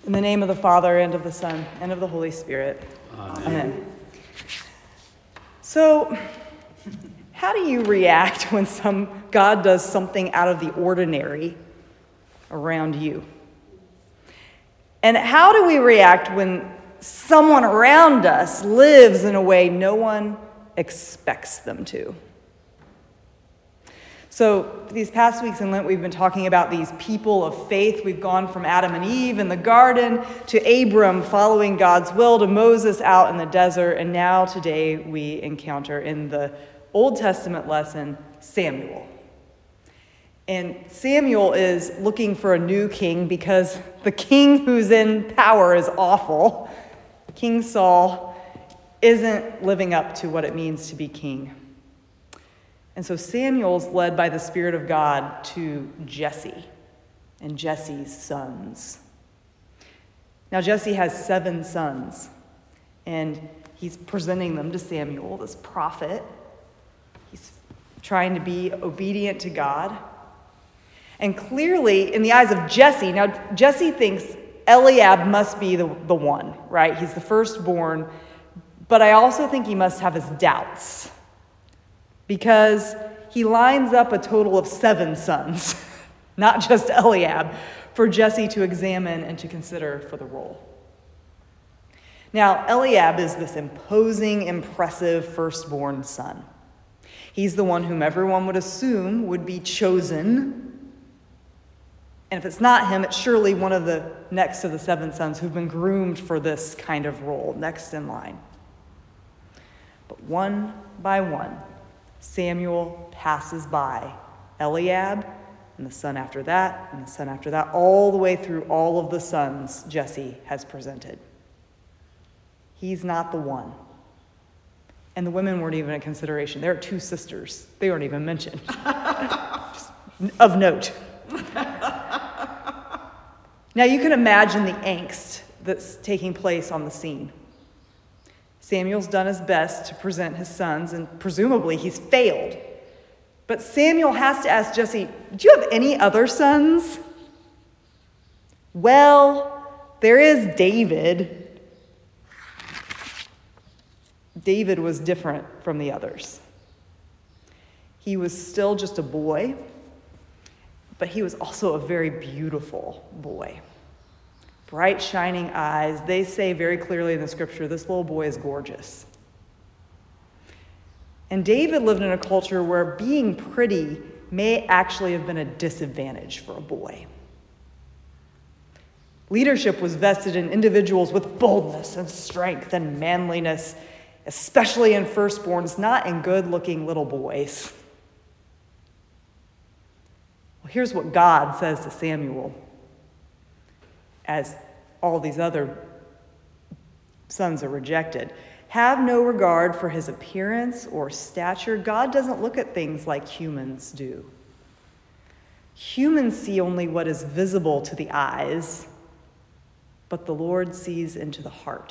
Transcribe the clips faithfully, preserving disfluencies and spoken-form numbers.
In the name of the Father, and of the Son, and of the Holy Spirit. Amen. Amen. So, how do you react when some God does something out of the ordinary around you? And how do we react when someone around us lives in a way no one expects them to? So these past weeks in Lent, we've been talking about these people of faith. We've gone from Adam and Eve in the garden to Abram following God's will to Moses out in the desert. And now today we encounter in the Old Testament lesson Samuel. And Samuel is looking for a new king because the king who's in power is awful. King Saul isn't living up to what it means to be king. And so Samuel's led by the Spirit of God to Jesse and Jesse's sons. Now Jesse has seven sons, and he's presenting them to Samuel, this prophet. He's trying to be obedient to God. And clearly, in the eyes of Jesse, now Jesse thinks Eliab must be the, the one, right? He's the firstborn, but I also think he must have his doubts, because he lines up a total of seven sons, not just Eliab, for Jesse to examine and to consider for the role. Now, Eliab is this imposing, impressive firstborn son. He's the one whom everyone would assume would be chosen. And if it's not him, it's surely one of the next of the seven sons who've been groomed for this kind of role, next in line. But one by one, Samuel passes by Eliab, and the son after that, and the son after that, all the way through all of the sons Jesse has presented. He's not the one. And the women weren't even a consideration. There are two sisters. They weren't even mentioned. Just of note. Now you can imagine the angst that's taking place on the scene. Samuel's done his best to present his sons, and presumably he's failed. But Samuel has to ask Jesse, do you have any other sons? Well, there is David. David was different from the others. He was still just a boy, but he was also a very beautiful boy. Bright, shining eyes. They say very clearly in the scripture, this little boy is gorgeous. And David lived in a culture where being pretty may actually have been a disadvantage for a boy. Leadership was vested in individuals with boldness and strength and manliness, especially in firstborns, not in good-looking little boys. Well, here's what God says to Samuel as all these other sons are rejected. Have no regard for his appearance or stature. God doesn't look at things like humans do. Humans see only what is visible to the eyes, but the Lord sees into the heart.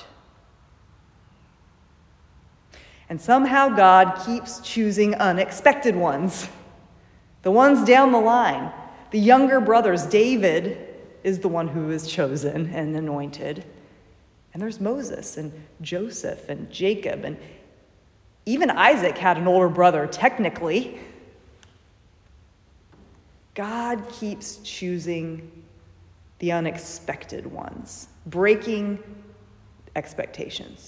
And somehow God keeps choosing unexpected ones. The ones down the line. The younger brothers, David is the one who is chosen and anointed. And there's Moses and Joseph and Jacob, and even Isaac had an older brother, technically. God keeps choosing the unexpected ones, breaking expectations.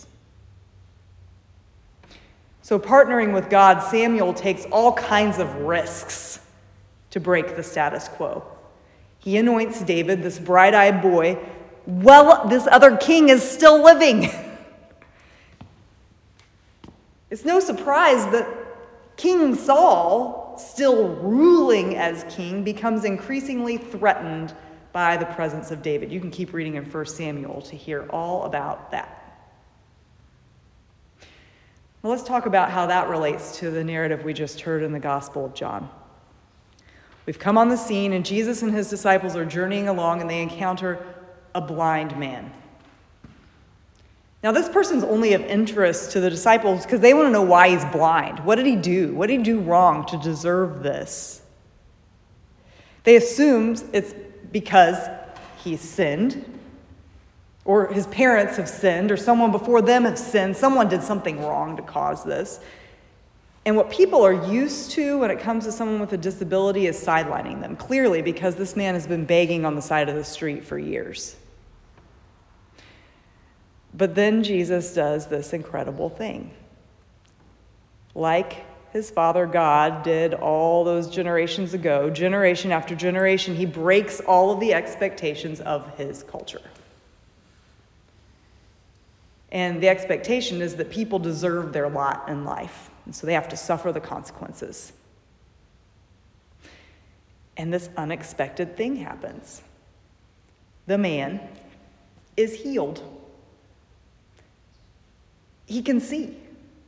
So partnering with God, Samuel takes all kinds of risks to break the status quo. He anoints David, this bright-eyed boy, while this other king is still living. It's no surprise that King Saul, still ruling as king, becomes increasingly threatened by the presence of David. You can keep reading in First Samuel to hear all about that. Well, let's talk about how that relates to the narrative we just heard in the Gospel of John. We've come on the scene, and Jesus and his disciples are journeying along, and they encounter a blind man. Now, this person's only of interest to the disciples because they want to know why he's blind. What did he do? What did he do wrong to deserve this? They assume it's because he sinned, or his parents have sinned, or someone before them have sinned. Someone did something wrong to cause this. And what people are used to when it comes to someone with a disability is sidelining them, clearly, because this man has been begging on the side of the street for years. But then Jesus does this incredible thing. Like his father God did all those generations ago, generation after generation, he breaks all of the expectations of his culture. And the expectation is that people deserve their lot in life, and so they have to suffer the consequences. And this unexpected thing happens. The man is healed. He can see.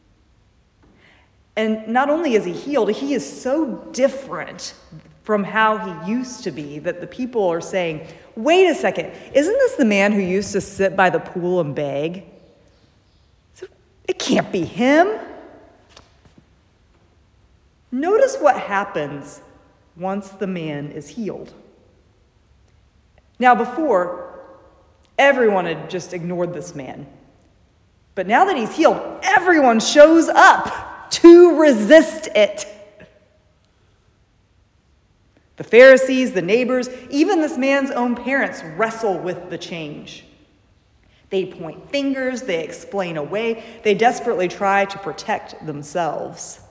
And not only is he healed, he is so different from how he used to be that the people are saying, wait a second, isn't this the man who used to sit by the pool and beg? It can't be him. Notice what happens once the man is healed. Now, before, everyone had just ignored this man. But now that he's healed, everyone shows up to resist it. The Pharisees, the neighbors, even this man's own parents wrestle with the change. They point fingers, they explain away, they desperately try to protect themselves.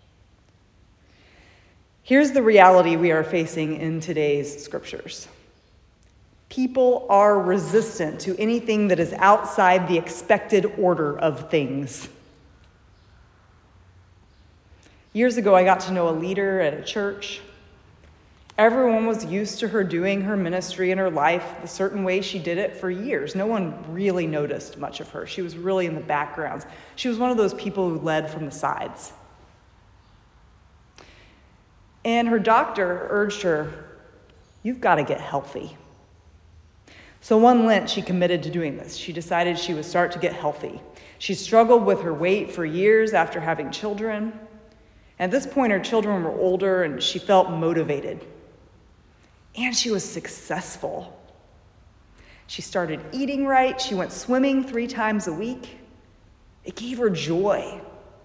Here's the reality we are facing in today's scriptures. People are resistant to anything that is outside the expected order of things. Years ago, I got to know a leader at a church. Everyone was used to her doing her ministry in her life the certain way she did it for years. No one really noticed much of her. She was really in the background. She was one of those people who led from the sides. And her doctor urged her, you've got to get healthy. So one Lent, she committed to doing this. She decided she would start to get healthy. She struggled with her weight for years after having children. At this point, her children were older, and she felt motivated. And she was successful. She started eating right. She went swimming three times a week. It gave her joy.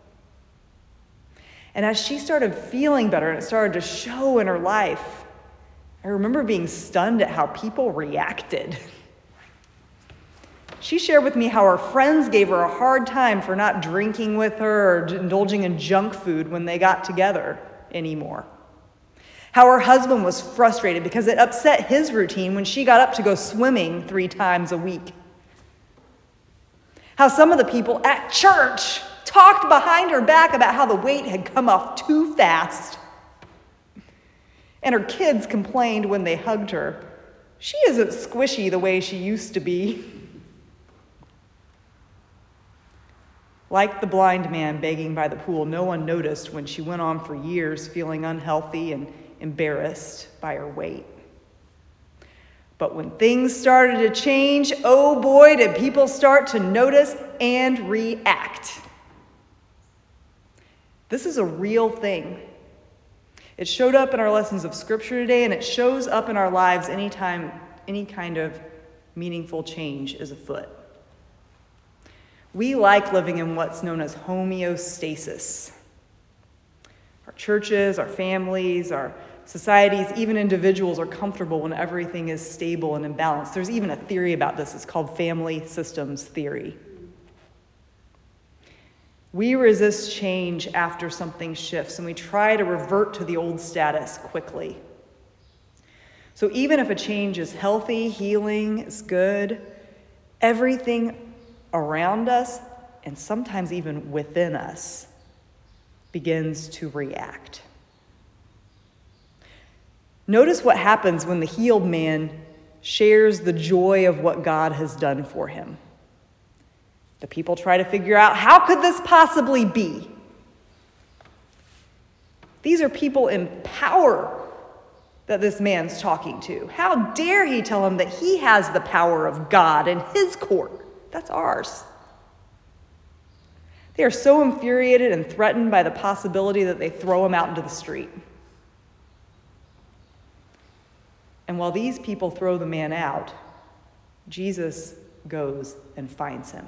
And as she started feeling better and it started to show in her life, I remember being stunned at how people reacted. She shared with me how her friends gave her a hard time for not drinking with her or indulging in junk food when they got together anymore. How her husband was frustrated because it upset his routine when she got up to go swimming three times a week. How some of the people at church talked behind her back about how the weight had come off too fast. And her kids complained when they hugged her, she isn't squishy the way she used to be. Like the blind man begging by the pool, no one noticed when she went on for years feeling unhealthy and embarrassed by her weight. But when things started to change, oh boy, did people start to notice and react. This is a real thing. It showed up in our lessons of Scripture today, and it shows up in our lives anytime any kind of meaningful change is afoot. We like living in what's known as homeostasis. Our churches, our families, our societies, even individuals are comfortable when everything is stable and in balance. There's even a theory about this. It's called family systems theory. We resist change after something shifts, and we try to revert to the old status quickly. So even if a change is healthy, healing, is good, everything around us, and sometimes even within us, begins to react. Notice what happens when the healed man shares the joy of what God has done for him. The people try to figure out, how could this possibly be? These are people in power that this man's talking to. How dare he tell him that he has the power of God in his court? That's ours. They are so infuriated and threatened by the possibility that they throw him out into the street. And while these people throw the man out, Jesus goes and finds him.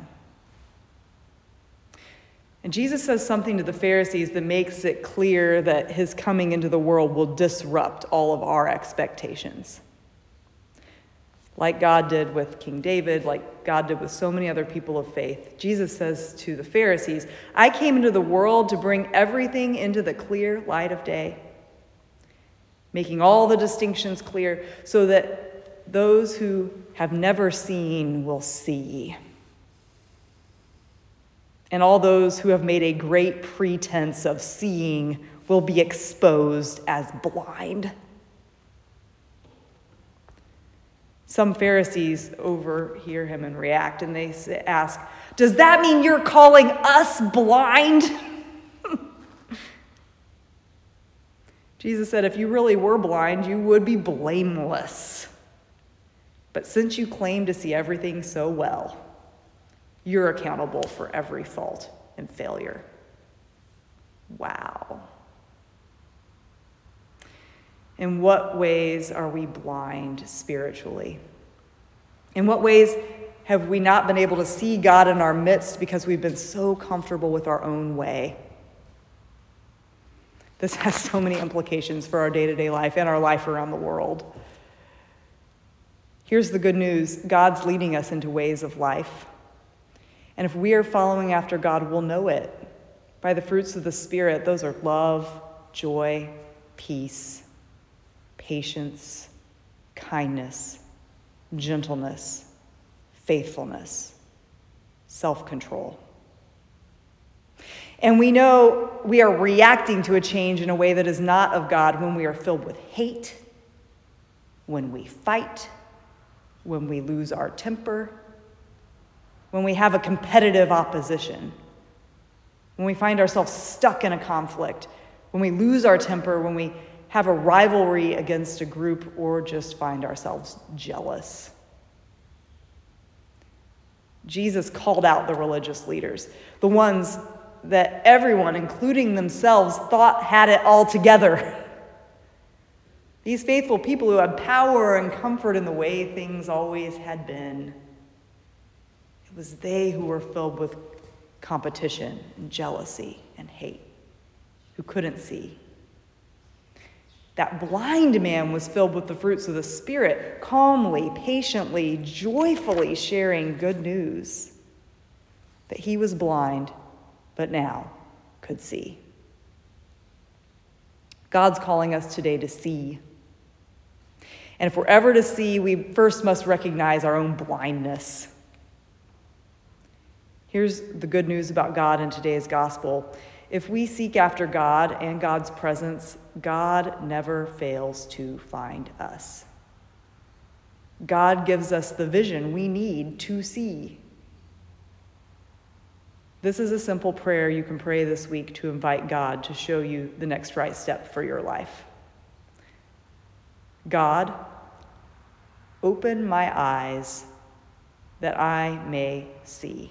And Jesus says something to the Pharisees that makes it clear that his coming into the world will disrupt all of our expectations. Like God did with King David, like God did with so many other people of faith, Jesus says to the Pharisees, I came into the world to bring everything into the clear light of day, making all the distinctions clear so that those who have never seen will see. And all those who have made a great pretense of seeing will be exposed as blind. Some Pharisees overhear him and react, and they ask, does that mean you're calling us blind? Jesus said, if you really were blind, you would be blameless. But since you claim to see everything so well, you're accountable for every fault and failure. Wow. In what ways are we blind spiritually? In what ways have we not been able to see God in our midst because we've been so comfortable with our own way? This has so many implications for our day-to-day life and our life around the world. Here's the good news. God's leading us into ways of life. And if we are following after God, we'll know it. By the fruits of the Spirit, those are love, joy, peace, patience, kindness, gentleness, faithfulness, self-control. And we know we are reacting to a change in a way that is not of God when we are filled with hate, when we fight, when we lose our temper, when we have a competitive opposition, when we find ourselves stuck in a conflict, when we lose our temper, when we have a rivalry against a group, or just find ourselves jealous. Jesus called out the religious leaders, the ones that everyone, including themselves, thought had it all together. These faithful people who had power and comfort in the way things always had been. It was they who were filled with competition and jealousy and hate, who couldn't see. That blind man was filled with the fruits of the Spirit, calmly, patiently, joyfully sharing good news that he was blind, but now could see. God's calling us today to see. And if we're ever to see, we first must recognize our own blindness. Here's the good news about God in today's gospel. If we seek after God and God's presence, God never fails to find us. God gives us the vision we need to see. This is a simple prayer you can pray this week to invite God to show you the next right step for your life. God, open my eyes that I may see.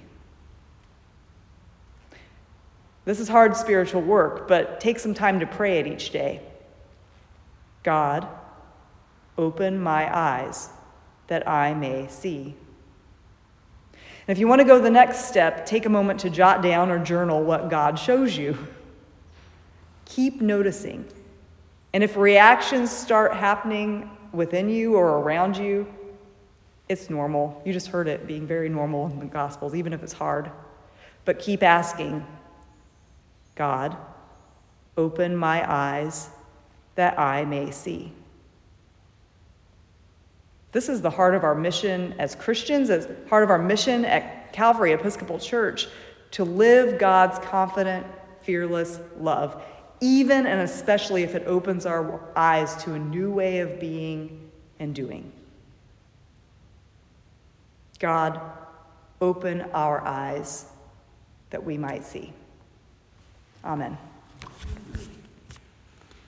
This is hard spiritual work, but take some time to pray it each day. God, open my eyes that I may see. And if you want to go the next step, take a moment to jot down or journal what God shows you. Keep noticing. And if reactions start happening within you or around you, it's normal. You just heard it being very normal in the Gospels, even if it's hard. But keep asking, God, open my eyes that I may see. This is the heart of our mission as Christians, as part of our mission at Calvary Episcopal Church, to live God's confident, fearless love, even and especially if it opens our eyes to a new way of being and doing. God, open our eyes that we might see. Amen.